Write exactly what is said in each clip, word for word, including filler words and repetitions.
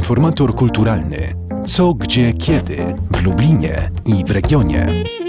Informator kulturalny. Co, gdzie, kiedy w Lublinie i w regionie.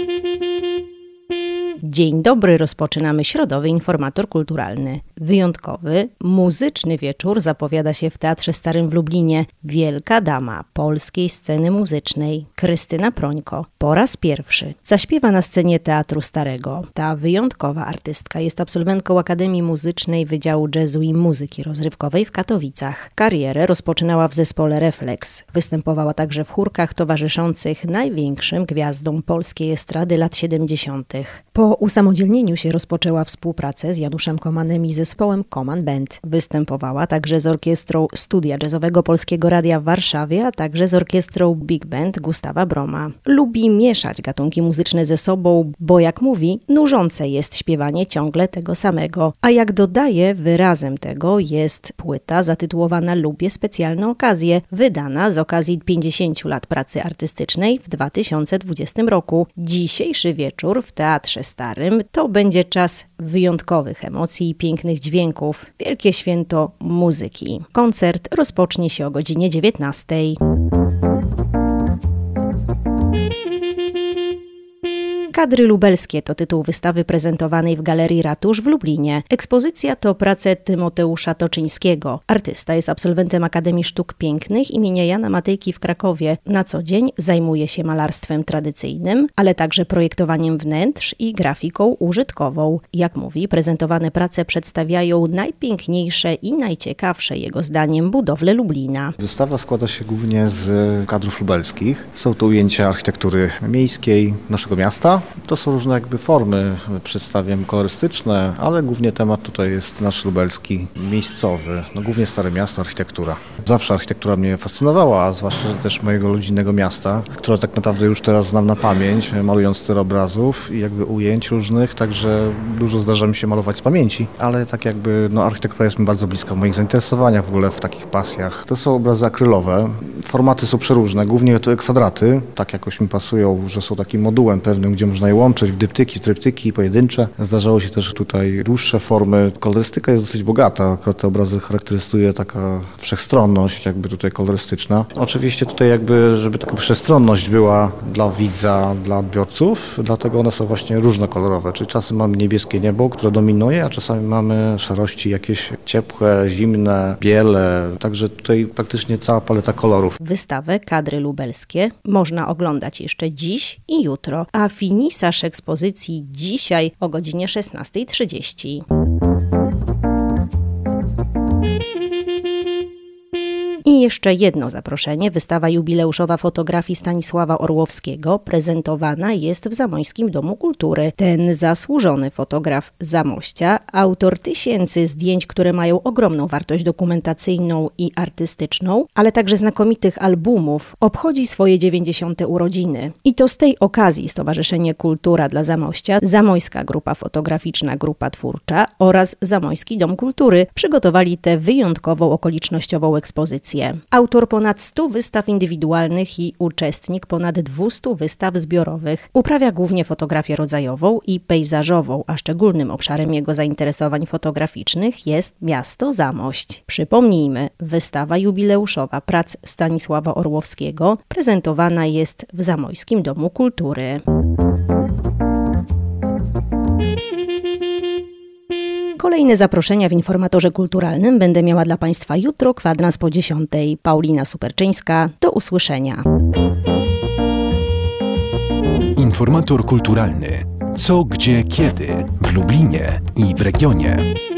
Dzień dobry, rozpoczynamy środowy informator kulturalny. Wyjątkowy, muzyczny wieczór zapowiada się w Teatrze Starym w Lublinie. Wielka dama polskiej sceny muzycznej, Krystyna Prońko, po raz pierwszy zaśpiewa na scenie Teatru Starego. Ta wyjątkowa artystka jest absolwentką Akademii Muzycznej Wydziału Jazzu i Muzyki Rozrywkowej w Katowicach. Karierę rozpoczynała w zespole Reflex. Występowała także w chórkach towarzyszących największym gwiazdom polskiej estrady lat siedemdziesiątych. Po usamodzielnieniu się rozpoczęła współpracę z Januszem Komanem i zespołem Koman Band. Występowała także z orkiestrą Studia Jazzowego Polskiego Radia w Warszawie, a także z orkiestrą Big Band Gustawa Broma. Lubi mieszać gatunki muzyczne ze sobą, bo jak mówi, nużące jest śpiewanie ciągle tego samego. A jak dodaje, wyrazem tego jest płyta zatytułowana Lubię specjalne okazje, wydana z okazji pięćdziesięciu lat pracy artystycznej w dwa tysiące dwudziestym roku. Dzisiejszy wieczór w Teatrze Starym to będzie czas wyjątkowych emocji i pięknych dźwięków. Wielkie święto muzyki. Koncert rozpocznie się o godzinie dziewiętnastej. Kadry lubelskie to tytuł wystawy prezentowanej w Galerii Ratusz w Lublinie. Ekspozycja to prace Tymoteusza Toczyńskiego. Artysta jest absolwentem Akademii Sztuk Pięknych imienia Jana Matejki w Krakowie. Na co dzień zajmuje się malarstwem tradycyjnym, ale także projektowaniem wnętrz i grafiką użytkową. Jak mówi, prezentowane prace przedstawiają najpiękniejsze i najciekawsze jego zdaniem budowle Lublina. Wystawa składa się głównie z kadrów lubelskich. Są to ujęcia architektury miejskiej naszego miasta. To są różne jakby formy przedstawień kolorystyczne, ale głównie temat tutaj jest nasz lubelski, miejscowy, no głównie Stare Miasto, architektura. Zawsze architektura mnie fascynowała, a zwłaszcza też mojego rodzinnego miasta, które tak naprawdę już teraz znam na pamięć, malując tyle obrazów i jakby ujęć różnych, także dużo zdarza mi się malować z pamięci, ale tak jakby no architektura jest mi bardzo bliska w moich zainteresowaniach, w ogóle w takich pasjach. To są obrazy akrylowe, formaty są przeróżne, głównie to kwadraty, tak jakoś mi pasują, że są takim modułem pewnym, gdzie można je łączyć w dyptyki, tryptyki pojedyncze. Zdarzało się też tutaj dłuższe formy. Kolorystyka jest dosyć bogata. Akurat te obrazy charakteryzuje taka wszechstronność jakby tutaj kolorystyczna. Oczywiście tutaj jakby, żeby taka wszechstronność była dla widza, dla odbiorców, dlatego one są właśnie różnokolorowe. Czyli czasem mamy niebieskie niebo, które dominuje, a czasami mamy szarości jakieś ciepłe, zimne, biele. Także tutaj praktycznie cała paleta kolorów. Wystawę Kadry lubelskie można oglądać jeszcze dziś i jutro, a finisa ekspozycji dzisiaj o godzinie szesnastej trzydzieści. I jeszcze jedno zaproszenie. Wystawa jubileuszowa fotografii Stanisława Orłowskiego prezentowana jest w Zamośskim Domu Kultury. Ten zasłużony fotograf Zamościa, autor tysięcy zdjęć, które mają ogromną wartość dokumentacyjną i artystyczną, ale także znakomitych albumów, obchodzi swoje dziewięćdziesiąte urodziny. I to z tej okazji Stowarzyszenie Kultura dla Zamościa, Zamojska Grupa Fotograficzna Grupa Twórcza oraz Zamojski Dom Kultury przygotowali tę wyjątkową okolicznościową ekspozycję. Autor ponad stu wystaw indywidualnych i uczestnik ponad dwustu wystaw zbiorowych. Uprawia głównie fotografię rodzajową i pejzażową, a szczególnym obszarem jego zainteresowań fotograficznych jest miasto Zamość. Przypomnijmy, wystawa jubileuszowa prac Stanisława Orłowskiego prezentowana jest w Zamojskim Domu Kultury. Kolejne zaproszenia w informatorze kulturalnym będę miała dla Państwa jutro, kwadrans po dziesiątej. Paulina Superczyńska, do usłyszenia. Informator kulturalny. Co, gdzie, kiedy w Lublinie i w regionie.